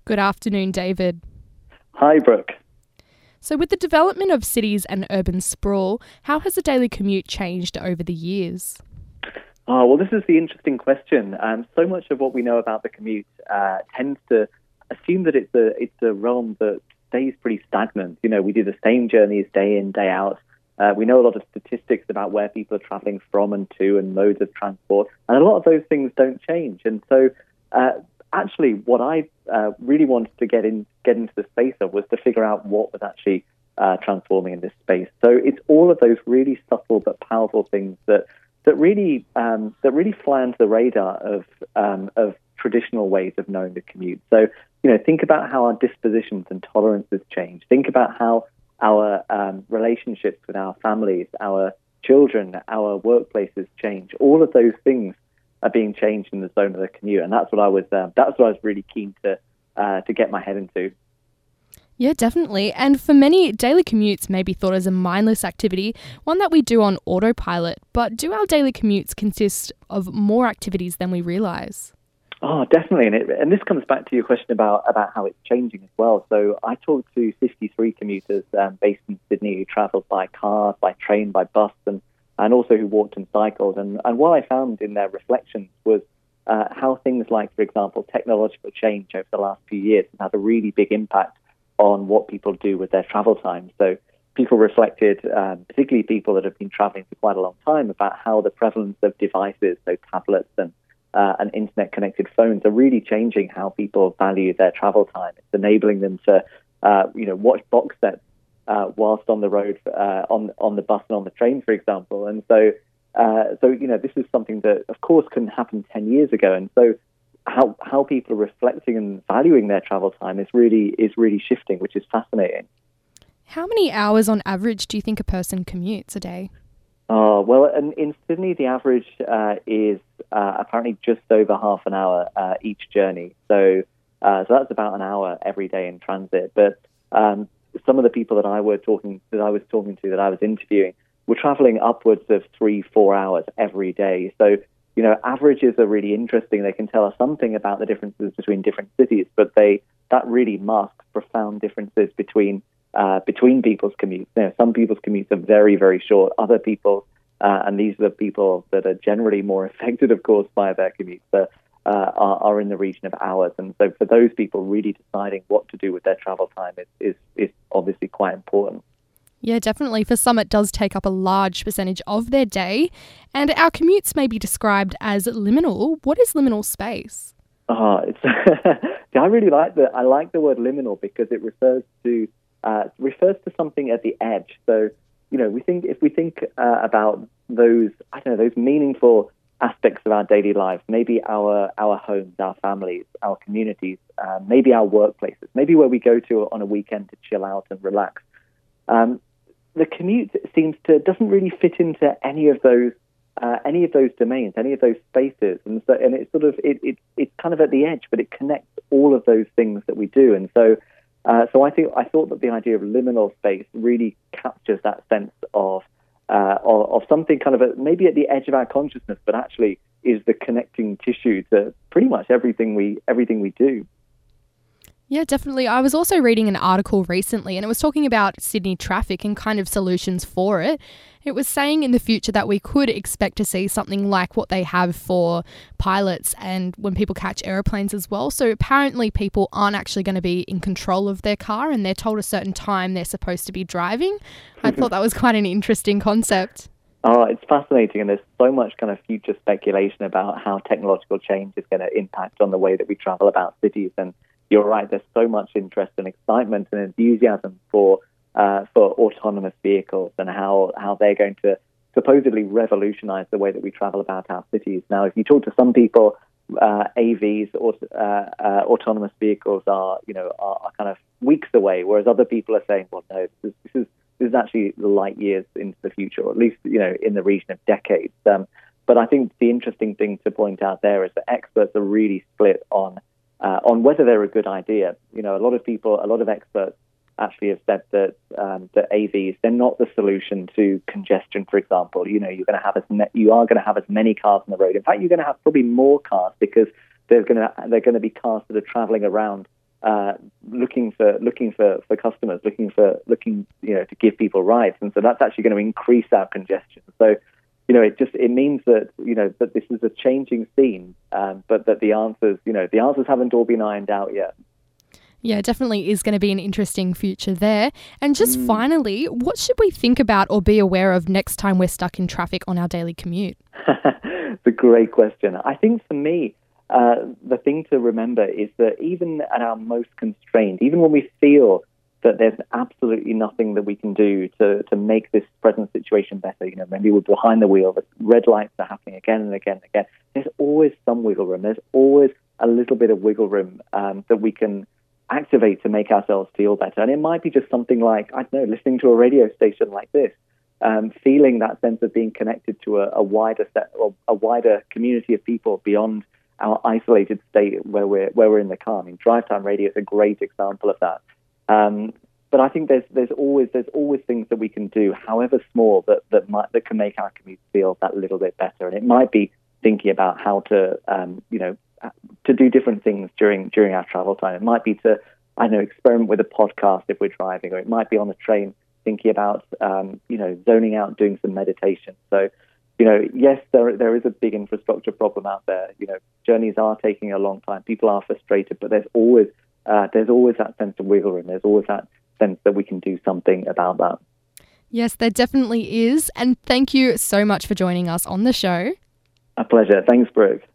Good afternoon, David. Hi, Brooke. So, with the development of cities and urban sprawl, how has the daily commute changed over the years? Well, this is the interesting question. So much of what we know about the commute tends to assume that it's a realm that stays pretty stagnant. You know, we do the same journeys day in, day out. We know a lot of statistics about where people are traveling from and to and modes of transport, and a lot of those things don't change. And so, actually, what I really wanted to get into the space of was to figure out what was actually transforming in this space. So it's all of those really subtle but powerful things that really fly under the radar of traditional ways of knowing the commute. So, you know, think about how our dispositions and tolerances change. Think about how our relationships with our families, our children, our workplaces change. All of those things are being changed in the zone of the commute, and that's what I was really keen to get my head into. Yeah, definitely. And for many, daily commutes may be thought as a mindless activity, one that we do on autopilot. But do our daily commutes consist of more activities than we realise? Oh, definitely. And this comes back to your question about how it's changing as well. So I talked to 53 commuters based in Sydney who travelled by car, by train, by bus, and also who walked and cycled. And what I found in their reflections was how things like, for example, technological change over the last few years have had a really big impact on what people do with their travel time. So people reflected, particularly people that have been traveling for quite a long time, about how the prevalence of devices, so tablets and internet-connected phones, are really changing how people value their travel time. It's enabling them to, watch box sets whilst on the road, on the bus and on the train, for example. And so this is something that, of course, couldn't happen 10 years ago. And so how people are reflecting and valuing their travel time is really shifting, which is fascinating. How many hours on average do you think a person commutes a day? Well, in Sydney, the average is apparently just over half an hour each journey. So that's about an hour every day in transit. But some of the people that I was talking to, that I was interviewing, were traveling upwards of 3-4 hours every day. So, you know, averages are really interesting. They can tell us something about the differences between different cities, but that really masks profound differences between people's commutes. You know, some people's commutes are very, very short. Other people, and these are the people that are generally more affected, of course, by their commutes, are in the region of hours. And so for those people, really deciding what to do with their travel time is obviously quite important. Yeah, definitely. For some, it does take up a large percentage of their day. And our commutes may be described as liminal. What is liminal space? I really like I like the word liminal because it refers to something at the edge. So, you know, if we think about those meaningful aspects of our daily lives, maybe our homes, our families, our communities, maybe our workplaces, maybe where we go to on a weekend to chill out and relax. The commute doesn't really fit into any of those domains, any of those spaces, and it's sort of it's kind of at the edge, but it connects all of those things that we do. And so I thought that the idea of liminal space really captures that sense of something kind of maybe at the edge of our consciousness, but actually is the connecting tissue to pretty much everything we do. Yeah, definitely. I was also reading an article recently and it was talking about Sydney traffic and kind of solutions for it. It was saying in the future that we could expect to see something like what they have for pilots and when people catch aeroplanes as well. So apparently people aren't actually going to be in control of their car and they're told a certain time they're supposed to be driving. I thought that was quite an interesting concept. Oh, it's fascinating, and there's so much kind of future speculation about how technological change is going to impact on the way that we travel about cities. And you're right, there's so much interest and excitement and enthusiasm for autonomous vehicles and how they're going to supposedly revolutionize the way that we travel about our cities. Now, if you talk to some people, AVs or autonomous vehicles are kind of weeks away, whereas other people are saying, well, no, this is actually light years into the future, or at least, you know, in the region of decades. But I think the interesting thing to point out there is that experts are really split on whether they're a good idea. You know, a lot of experts actually have said that AVs, they're not the solution to congestion, for example. You know, you are going to have as many cars on the road. In fact, you're going to have probably more cars because they're going to be cars that are traveling around looking for customers, looking to give people rides, and so that's actually going to increase our congestion. So, it means that that this is a changing scene, but that the answers haven't all been ironed out yet. Yeah, definitely is going to be an interesting future there. And just finally, what should we think about or be aware of next time we're stuck in traffic on our daily commute? It's a great question. I think for me, the thing to remember is that even at our most constrained, even when we feel that there's absolutely nothing that we can do to make this present situation better, maybe we're behind the wheel, the red lights are happening again and again and again, there's always some wiggle room. There's always a little bit of wiggle room that we can activate to make ourselves feel better. And it might be just something like, I don't know, listening to a radio station like this, feeling that sense of being connected to a wider set or a wider community of people beyond our isolated state where we're in the car. I mean, Drive Time Radio is a great example of that. But I think there's always things that we can do, however small, that can make our commute feel that little bit better. And it might be thinking about how to to do different things during our travel time. It might be to, experiment with a podcast if we're driving, or it might be on the train thinking about, zoning out, doing some meditation. So, yes, there is a big infrastructure problem out there. Journeys are taking a long time. People are frustrated, but there's always that sense of wiggle room. There's always that sense that we can do something about that. Yes, there definitely is. And thank you so much for joining us on the show. A pleasure. Thanks, Brooke.